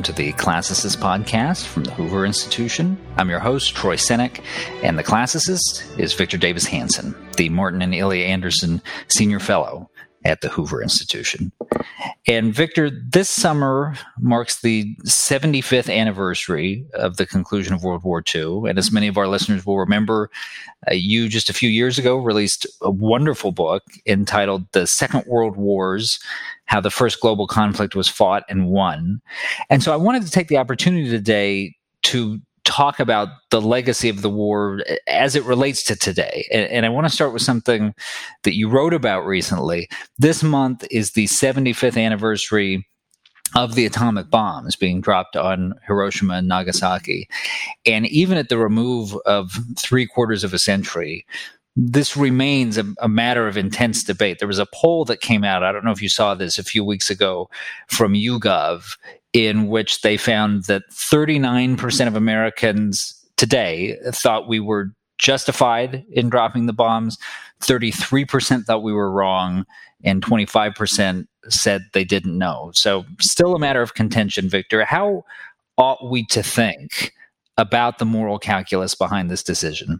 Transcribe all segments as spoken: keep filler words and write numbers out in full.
to the Classicist podcast from the Hoover Institution. I'm your host, Troy Senik, and the classicist is Victor Davis Hanson, the Martin and Ilya Anderson Senior Fellow at the Hoover Institution. And Victor, this summer marks the seventy-fifth anniversary of the conclusion of World War Two. And as many of our listeners will remember, uh, you just a few years ago released a wonderful book entitled The Second World Wars: How the First Global Conflict Was Fought and Won. And so I wanted to take the opportunity today to talk about the legacy of the war as it relates to today. And, and I want to start with something that you wrote about recently. This month is the seventy-fifth anniversary of the atomic bombs being dropped on Hiroshima and Nagasaki. And even at the remove of three quarters of a century, this remains a, a matter of intense debate. There was a poll that came out, I don't know if you saw this, a few weeks ago from YouGov, in which they found that thirty-nine percent of Americans today thought we were justified in dropping the bombs, thirty-three percent thought we were wrong, and twenty-five percent said they didn't know. So still a matter of contention, Victor. How ought we to think about the moral calculus behind this decision?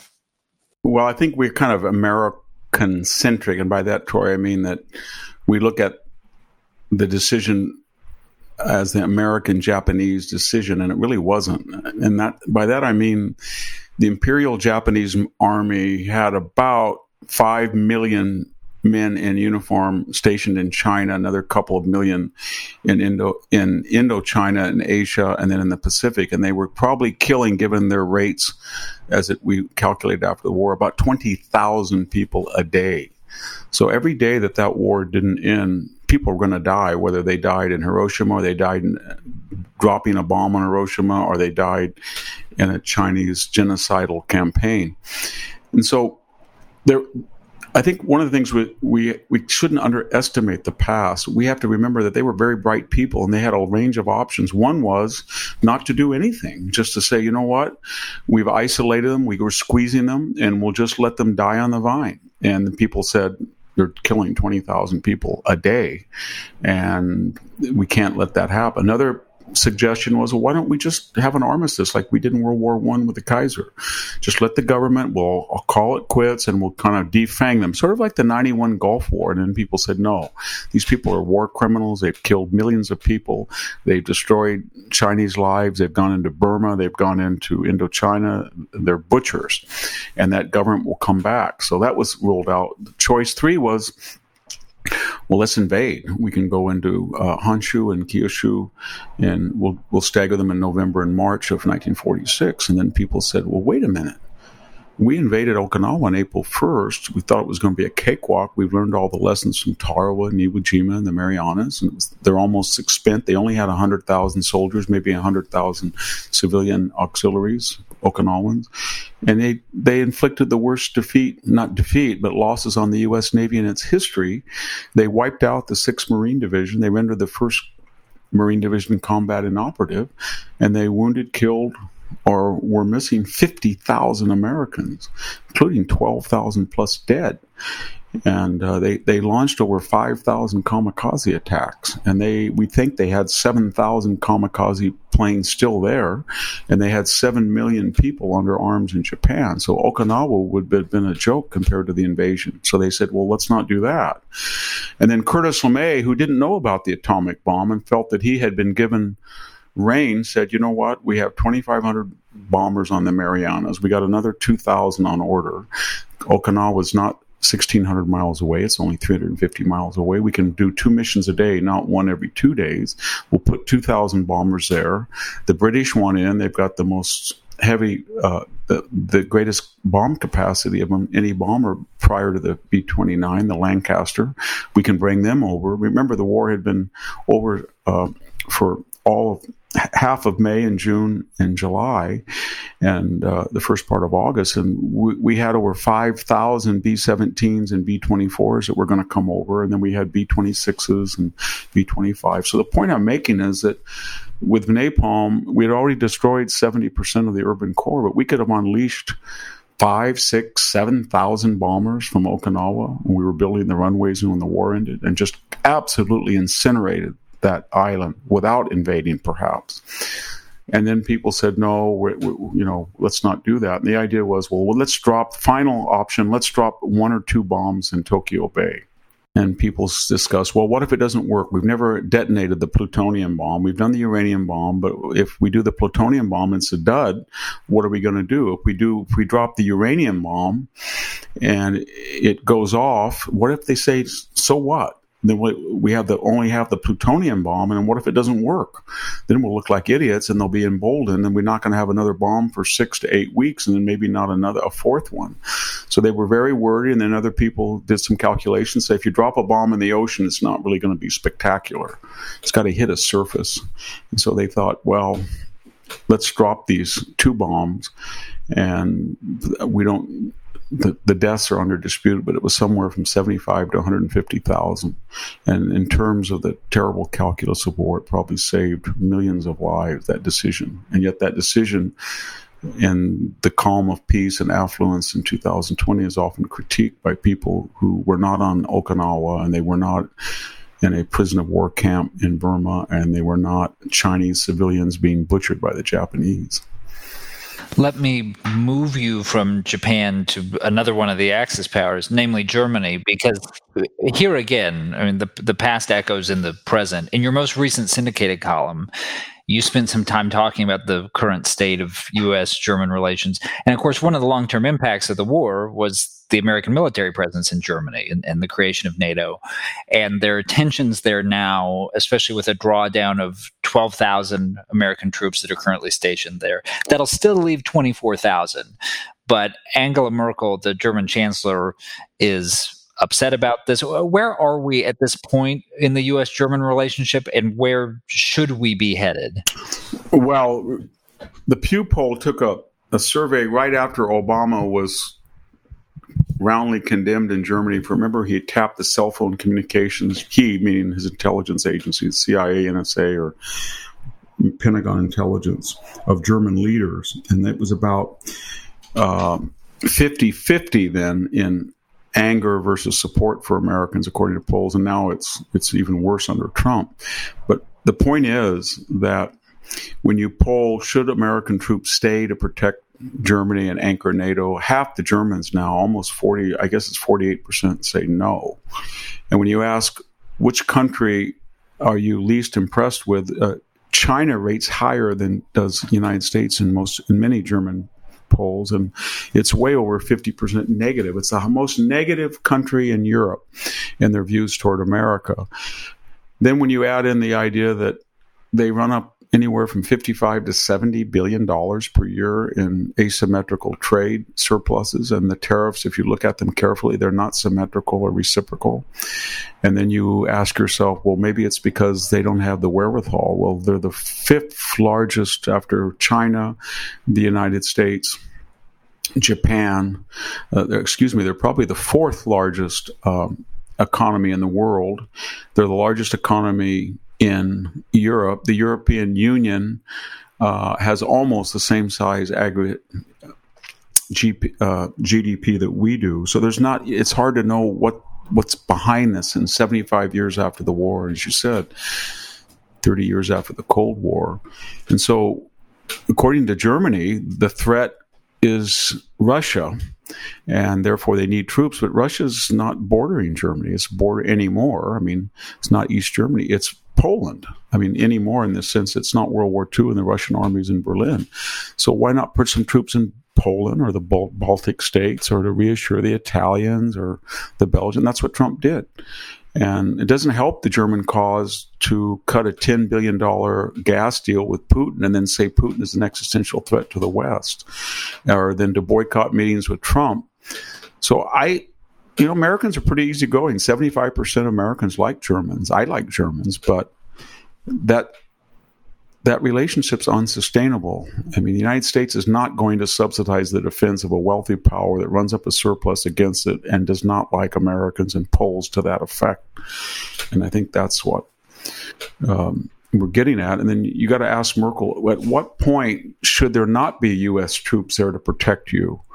Well, I think we're kind of American-centric, and by that, Troy, I mean that we look at the decision as the American-Japanese decision, and it really wasn't. And that by that I mean the Imperial Japanese Army had about five million men in uniform stationed in China, another couple of million in Indo in Indochina and Asia, and then in the Pacific. And they were probably killing, given their rates, as it, we calculated after the war, about twenty thousand people a day. So every day that that war didn't end, people were going to die, whether they died in Hiroshima or they died in, dropping a bomb on Hiroshima, or they died in a Chinese genocidal campaign. And so there, I think one of the things we, we we shouldn't underestimate the past. We have to remember that they were very bright people, and they had a range of options. One was not to do anything, just to say, you know what, we've isolated them, we were squeezing them, and we'll just let them die on the vine. And the people said, you're killing twenty thousand people a day, and we can't let that happen. Another suggestion was, well, why don't we just have an armistice like we did in World War One with the Kaiser? Just let the government, we'll I'll call it quits, and we'll kind of defang them, sort of like the ninety-one Gulf War. And then people said, no, these people are war criminals. They've killed millions of people. They've destroyed Chinese lives. They've gone into Burma. They've gone into Indochina. They're butchers, and that government will come back. So that was ruled out. Choice three was, well, let's invade. We can go into uh, Honshu and Kyushu, and we'll we'll stagger them in November and March of nineteen forty-six. And then people said, well, wait a minute. We invaded Okinawa on April first. We thought it was going to be a cakewalk. We've learned all the lessons from Tarawa and Iwo Jima and the Marianas, and it was, they're almost spent. They only had one hundred thousand soldiers, maybe one hundred thousand civilian auxiliaries, Okinawans. And they, they inflicted the worst defeat, not defeat, but losses on the U S Navy in its history. They wiped out the sixth Marine Division. They rendered the first Marine Division combat inoperative, and they wounded, killed, or were missing fifty thousand Americans, including twelve thousand plus dead. And uh, they, they launched over five thousand kamikaze attacks. And they we think they had seven thousand kamikaze planes still there. And they had seven million people under arms in Japan. So Okinawa would have been a joke compared to the invasion. So they said, well, let's not do that. And then Curtis LeMay, who didn't know about the atomic bomb and felt that he had been given reign, said, you know what, we have twenty-five hundred bombers on the Marianas. We got another two thousand on order. Okinawa is not sixteen hundred miles away. It's only three hundred fifty miles away. We can do two missions a day, not one every two days. We'll put two thousand bombers there. The British want in. They've got the most heavy, uh, the, the greatest bomb capacity of any bomber prior to the B twenty-nine, the Lancaster. We can bring them over. Remember, the war had been over uh, for all of half of May and June and July and uh, the first part of August. And we, we had over five thousand B seventeens and B twenty-fours that were going to come over. And then we had B twenty-sixes and B twenty-five. So the point I'm making is that with napalm, we had already destroyed seventy percent of the urban core, but we could have unleashed five, six, seven thousand bombers from Okinawa when we were building the runways when the war ended, and just absolutely incinerated that island without invading, perhaps. And then people said, no, we, we, you know, let's not do that. And the idea was, well, well, let's drop, final option, let's drop one or two bombs in Tokyo Bay. And people discuss, well, what if it doesn't work? We've never detonated the plutonium bomb. We've done the uranium bomb, but if we do the plutonium bomb and it's a dud, what are we going to do? If we do, if we drop the uranium bomb and it goes off, what if they say, so what? Then we have the only have the plutonium bomb, and what if it doesn't work? Then we'll look like idiots, and they'll be emboldened, and we're not going to have another bomb for six to eight weeks, and then maybe not another a fourth one. So they were very worried, and then other people did some calculations. Say if you drop a bomb in the ocean, it's not really going to be spectacular. It's got to hit a surface, and so they thought, well, let's drop these two bombs, and we don't. The, the deaths are under dispute, but it was somewhere from seventy-five to one hundred fifty thousand. And in terms of the terrible calculus of war, it probably saved millions of lives, that decision. And yet that decision in the calm of peace and affluence in two thousand twenty is often critiqued by people who were not on Okinawa, and they were not in a prison of war camp in Burma, and they were not Chinese civilians being butchered by the Japanese. Let me move you from Japan to another one of the Axis powers, namely Germany, because here again, I mean, the the past echoes in the present. In your most recent syndicated column, you spent some time talking about the current state of U S German relations. And of course, one of the long-term impacts of the war was the American military presence in Germany and, and the creation of NATO. And there are tensions there now, especially with a drawdown of twelve thousand American troops that are currently stationed there. That'll still leave twenty-four thousand. But Angela Merkel, the German chancellor, is upset about this. Where are we at this point in the U S German relationship, and where should we be headed? Well, the Pew poll took a, a survey right after Obama was roundly condemned in Germany for, remember, he tapped the cell phone communications, he meaning his intelligence agencies, C I A, N S A, or Pentagon intelligence, of German leaders. And it was about uh, fifty-fifty then in anger versus support for Americans, according to polls. And now it's it's even worse under Trump. But the point is that when you poll, should American troops stay to protect Germany and anchor NATO, half the Germans now, almost forty, I guess it's forty-eight percent, say no. And when you ask which country are you least impressed with, uh, China rates higher than does the United States in most, in many German polls, and it's way over fifty percent negative. It's the most negative country in Europe in their views toward America. Then when you add in the idea that they run up anywhere from fifty-five to seventy billion dollars per year in asymmetrical trade surpluses, and the tariffs, if you look at them carefully, they're not symmetrical or reciprocal. And then you ask yourself, well, maybe it's because they don't have the wherewithal. Well, they're the fifth largest after China, the United States, Japan. Uh, excuse me, they're probably the fourth largest um, economy in the world. They're the largest economy in Europe. The European Union uh, has almost the same size aggregate G P, uh, G D P that we do. So there's not. It's hard to know what what's behind this. In seventy-five years after the war, as you said, thirty years after the Cold War, and so according to Germany, the threat is Russia, and therefore they need troops. But Russia's not bordering Germany. It's border anymore. I mean, it's not East Germany. It's Poland. I mean, anymore in the sense it's not World War Two and the Russian army's in Berlin. So why not put some troops in Poland or the Bal- Baltic states, or to reassure the Italians or the Belgians? That's what Trump did. And it doesn't help the German cause to cut a ten billion dollars gas deal with Putin and then say Putin is an existential threat to the West, or then to boycott meetings with Trump. So I, you know, Americans are pretty easygoing. seventy-five percent of Americans like Germans. I like Germans, but that that relationship's unsustainable. I mean, the United States is not going to subsidize the defense of a wealthy power that runs up a surplus against it and does not like Americans and polls to that effect. And I think that's what um, we're getting at. And then you got to ask Merkel, at what point should there not be U S troops there to protect you?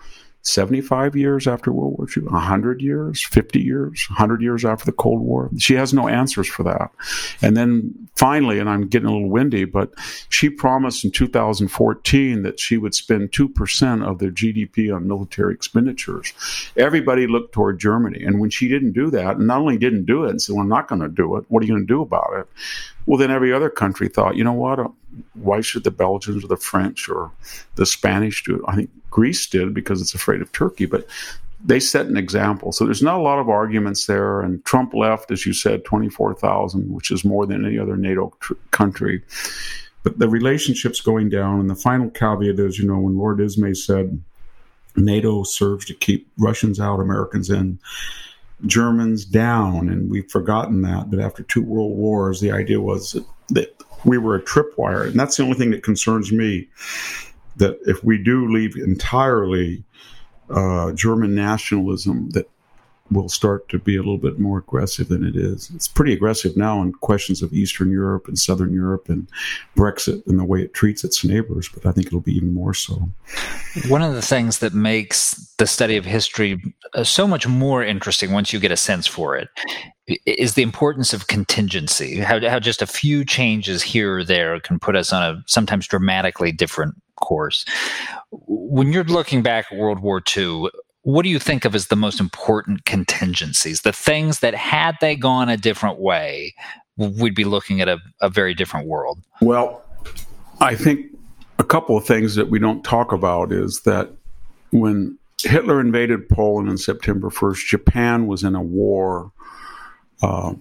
seventy-five years after World War Two, one hundred years, fifty years, one hundred years after the Cold War. She has no answers for that. And then finally, and I'm getting a little windy, but she promised in two thousand fourteen that she would spend two percent of their G D P on military expenditures. Everybody looked toward Germany. And when she didn't do that, and not only didn't do it and said, well, I'm not going to do it, what are you going to do about it? Well, then every other country thought, you know what, why should the Belgians or the French or the Spanish do it? I think Greece did because it's afraid of Turkey, but they set an example. So there's not a lot of arguments there. And Trump left, as you said, twenty-four thousand, which is more than any other NATO tr- country. But the relationship's going down. And the final caveat is, you know, when Lord Ismay said NATO serves to keep Russians out, Americans in, Germans down, and we've forgotten that, that after two world wars, the idea was that, that we were a tripwire. And that's the only thing that concerns me, that if we do leave entirely uh, German nationalism, that will start to be a little bit more aggressive than it is. It's pretty aggressive now in questions of Eastern Europe and Southern Europe and Brexit and the way it treats its neighbors, but I think it'll be even more so. One of the things that makes the study of history so much more interesting once you get a sense for it is the importance of contingency, how, how just a few changes here or there can put us on a sometimes dramatically different course. When you're looking back at World War Two, what do you think of as the most important contingencies, the things that had they gone a different way, we'd be looking at a, a very different world? Well, I think a couple of things that we don't talk about is that when Hitler invaded Poland on September first, Japan was in a war, uh,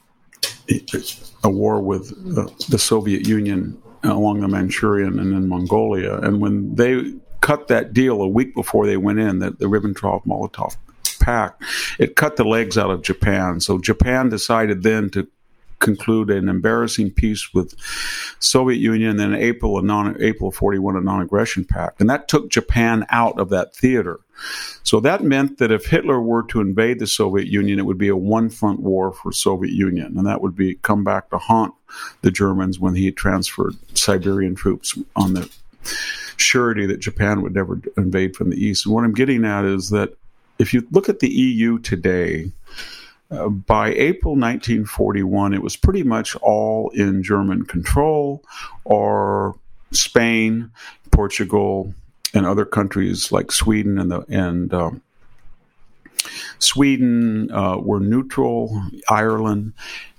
a war with uh, the Soviet Union along the Manchurian and in Mongolia. And when they cut that deal a week before they went in, the, the Ribbentrop-Molotov Pact, it cut the legs out of Japan. So Japan decided then to conclude an embarrassing peace with Soviet Union, then April of non April of forty-one, a non-aggression pact, and that took Japan out of that theater. So that meant that if Hitler were to invade the Soviet Union, it would be a one-front war for Soviet Union, and that would be come back to haunt the Germans when he transferred Siberian troops on the surety that Japan would never invade from the east. And what I'm getting at is that if you look at the E U today, Uh, by April nineteen forty-one, it was pretty much all in German control, or Spain, Portugal, and other countries like Sweden and the and um, Sweden uh, were neutral, Ireland,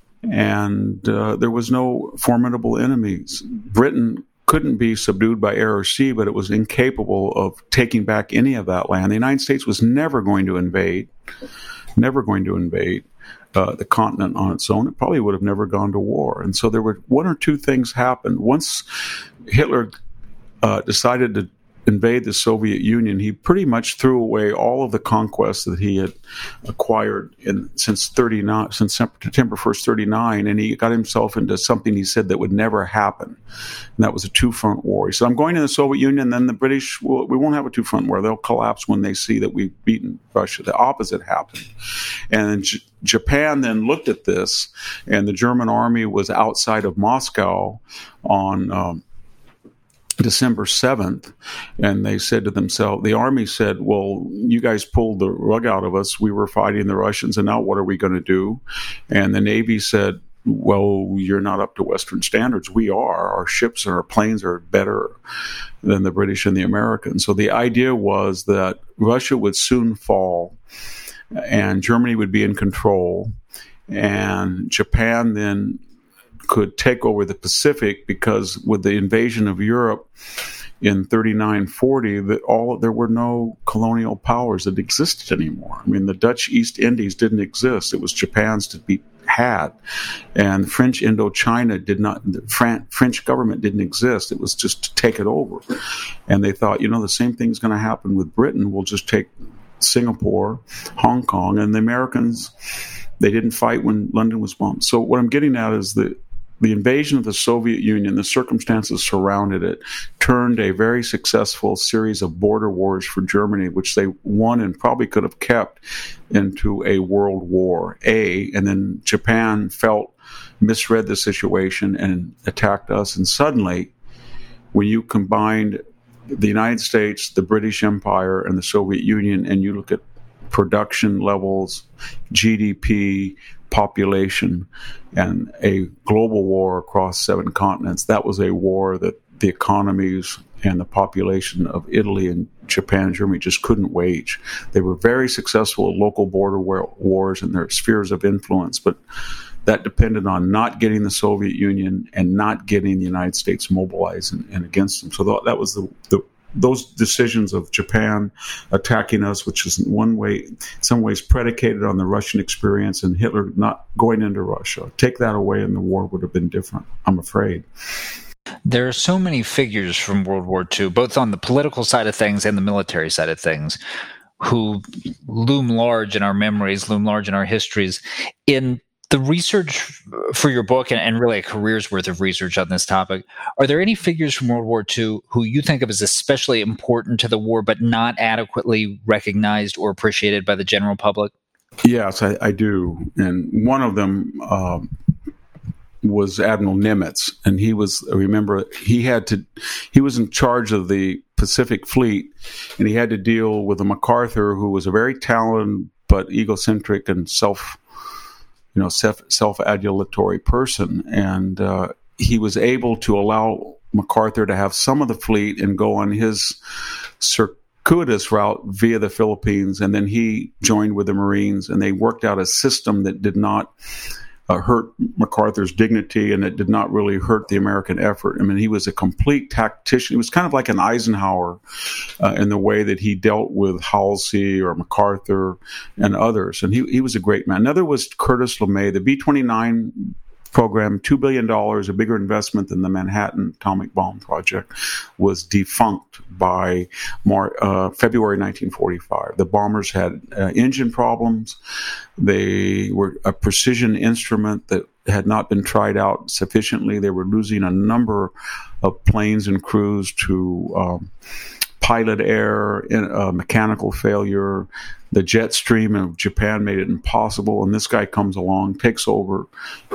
and uh, there was no formidable enemies. Britain couldn't be subdued by air or sea, but it was incapable of taking back any of that land. The United States was never going to invade. never going to invade uh, the continent on its own. It probably would have never gone to war. And so there were one or two things happened. Once Hitler uh, decided to invade the Soviet Union, he pretty much threw away all of the conquests that he had acquired in, since thirty-nine, since September first, thirty-nine, and he got himself into something he said that would never happen, and that was a two-front war. He said, I'm going to the Soviet Union, then the British, will, we won't have a two-front war. They'll collapse when they see that we've beaten Russia. The opposite happened. And J- Japan then looked at this, and the German army was outside of Moscow on um, December seventh, and they said to themselves, the army said, well, you guys pulled the rug out of us. We were fighting the Russians, and now what are we going to do? And the Navy said, well, you're not up to Western standards. We are. Our ships and our planes are better than the British and the Americans. So the idea was that Russia would soon fall, and Germany would be in control, and Japan then could take over the Pacific, because with the invasion of Europe in thirty-nine forty, that all there were no colonial powers that existed anymore. I mean, the Dutch East Indies didn't exist. It was Japan's to be had. And French Indochina did not, the French government didn't exist. It was just to take it over. And they thought, you know, the same thing's going to happen with Britain. We'll just take Singapore, Hong Kong, and the Americans, they didn't fight when London was bombed. So what I'm getting at is that the invasion of the Soviet Union, the circumstances surrounded it, turned a very successful series of border wars for Germany, which they won and probably could have kept, into a world war. A, and then Japan felt, misread the situation and attacked us. And suddenly, when you combined the United States, the British Empire, and the Soviet Union, and you look at production levels, G D P, population, and a global war across seven continents, that was a war that the economies and the population of Italy and Japan and Germany just couldn't wage. They were very successful at local border wars and their spheres of influence, but that depended on not getting the Soviet Union and not getting the United States mobilized and, and against them. So that was the, the those decisions of Japan attacking us, which is in one way, in some ways predicated on the Russian experience and Hitler not going into Russia. Take that away and the war would have been different, I'm afraid. There are so many figures from World War Two, both on the political side of things and the military side of things, who loom large in our memories, loom large in our histories. In the research for your book, and, and really a career's worth of research on this topic, are there any figures from World War Two who you think of as especially important to the war, but not adequately recognized or appreciated by the general public? Yes, I, I do. And one of them um, was Admiral Nimitz. And he was, remember, he had to, he was in charge of the Pacific Fleet, and he had to deal with a MacArthur who was a very talented but egocentric and self you know, self, self-adulatory person. And uh, he was able to allow MacArthur to have some of the fleet and go on his circuitous route via the Philippines. And then he joined with the Marines, and they worked out a system that did not uh, hurt MacArthur's dignity, and it did not really hurt the American effort. I mean, he was a complete tactician. He was kind of like an Eisenhower uh, in the way that he dealt with Halsey or MacArthur and others. And he, he was a great man. Another was Curtis LeMay, the B twenty-nine program, two billion dollars, a bigger investment than the Manhattan atomic bomb project, was defunct by Mar- uh, February nineteen forty-five. The bombers had uh, engine problems. They were a precision instrument that had not been tried out sufficiently. They were losing a number of planes and crews to um, pilot error, uh, mechanical failure. The jet stream of Japan made it impossible, and this guy comes along, takes over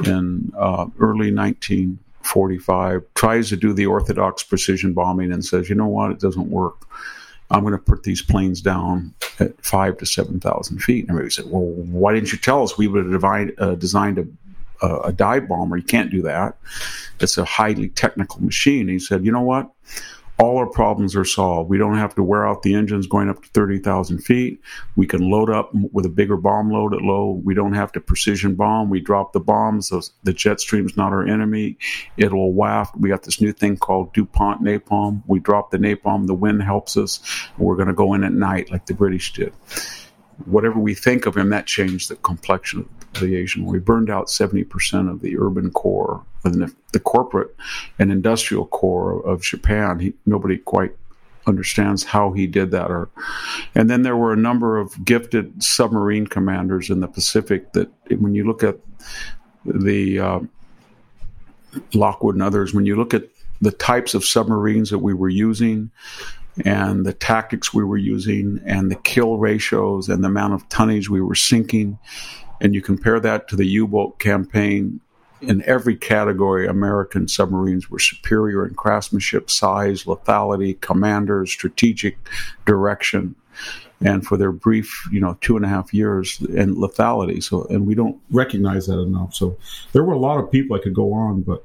in uh, early nineteen forty-five, tries to do the orthodox precision bombing, and says, you know what, it doesn't work. I'm going to put these planes down at five to seven thousand feet. And everybody said, well, why didn't you tell us? We would have divide, uh, designed a, a, a dive bomber. You can't do that. It's a highly technical machine. And he said, you know what? All our problems are solved. We don't have to wear out the engines going up to thirty thousand feet. We can load up with a bigger bomb load at low. We don't have to precision bomb. We drop the bombs. Those, the jet stream's not our enemy. It'll waft. We got this new thing called DuPont napalm. We drop the napalm. The wind helps us. And we're going to go in at night like the British did. Whatever we think of him, that changed the complexion of the Asian War. We burned out seventy percent of the urban core, the, the corporate and industrial core of Japan. He, nobody quite understands how he did that. Or, and then there were a number of gifted submarine commanders in the Pacific that, when you look at the uh, Lockwood and others, when you look at the types of submarines that we were using, and the tactics we were using, and the kill ratios, and the amount of tonnage we were sinking, and you compare that to the U-boat campaign, in every category, American submarines were superior in craftsmanship, size, lethality, commanders, strategic direction, and for their brief, you know, two and a half years, and lethality. So, and we don't recognize that enough. So there were a lot of people I could go on, but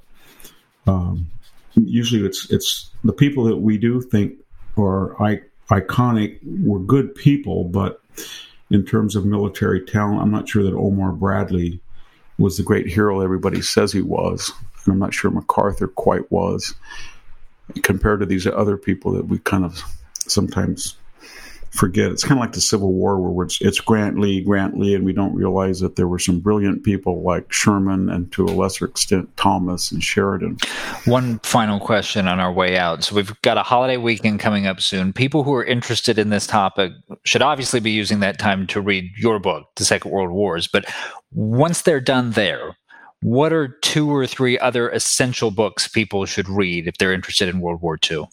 um, usually it's it's the people that we do think or I, iconic were good people, but in terms of military talent, I'm not sure that Omar Bradley was the great hero everybody says he was, and I'm not sure MacArthur quite was, compared to these other people that we kind of sometimes forget. It's kind of like the Civil War, where it's, it's Grant Lee, Grant Lee, and we don't realize that there were some brilliant people like Sherman and, to a lesser extent, Thomas and Sheridan. One final question on our way out. So we've got a holiday weekend coming up soon. People who are interested in this topic should obviously be using that time to read your book, The Second World Wars. But once they're done there, what are two or three other essential books people should read if they're interested in World War Two?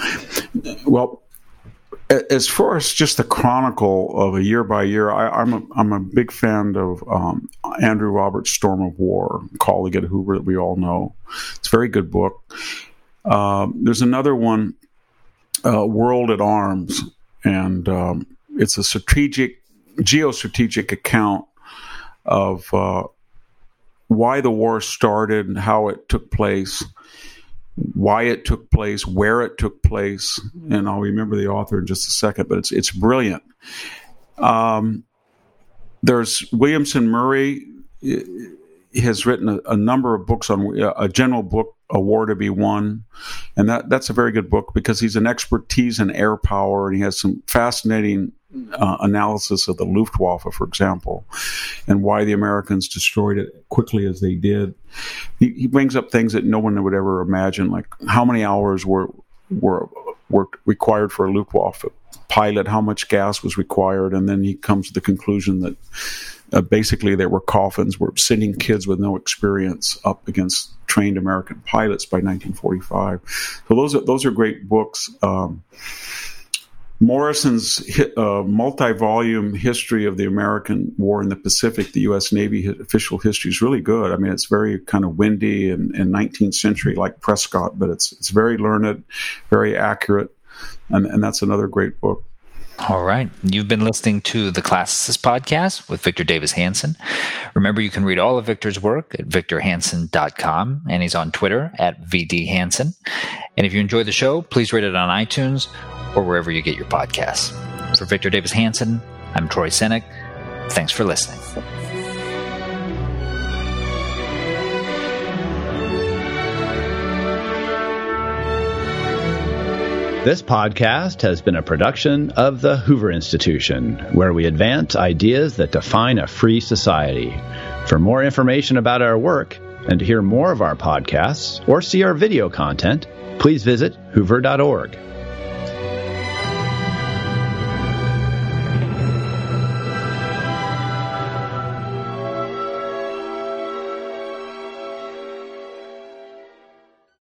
Well, as far as just the chronicle of a year by year, I, I'm a I'm a big fan of um, Andrew Roberts' Storm of War, colleague at Hoover that we all know. It's a very good book. Um, there's another one uh, World at Arms, and um, it's a strategic, geostrategic account of uh, why the war started and how it took place, why it took place, where it took place, and I'll remember the author in just a second, but it's it's brilliant. Um, there's Williamson Murray has written a, a number of books on a general book, A War to Be Won, and that that's a very good book because he's an expertise in air power, and he has some fascinating uh, analysis of the Luftwaffe, for example, and why the Americans destroyed it quickly as they did. He, he brings up things that no one would ever imagine, like how many hours were were were required for a Luftwaffe pilot, how much gas was required, and then he comes to the conclusion that Uh, basically, they were coffins. We're sending kids with no experience up against trained American pilots by nineteen forty-five. So those are those are great books. Um, Morrison's uh, multi-volume history of the American war in the Pacific, the U S Navy official history, is really good. I mean, it's very kind of windy and, and nineteenth century like Prescott, but it's it's very learned, very accurate, and, and that's another great book. All right. You've been listening to the Classicist Podcast with Victor Davis Hanson. Remember, you can read all of Victor's work at victor hanson dot com, and he's on Twitter at V D Hanson. And if you enjoy the show, please rate it on iTunes or wherever you get your podcasts. For Victor Davis Hanson, I'm Troy Senik. Thanks for listening. This podcast has been a production of the Hoover Institution, where we advance ideas that define a free society. For more information about our work and to hear more of our podcasts or see our video content, please visit hoover dot org.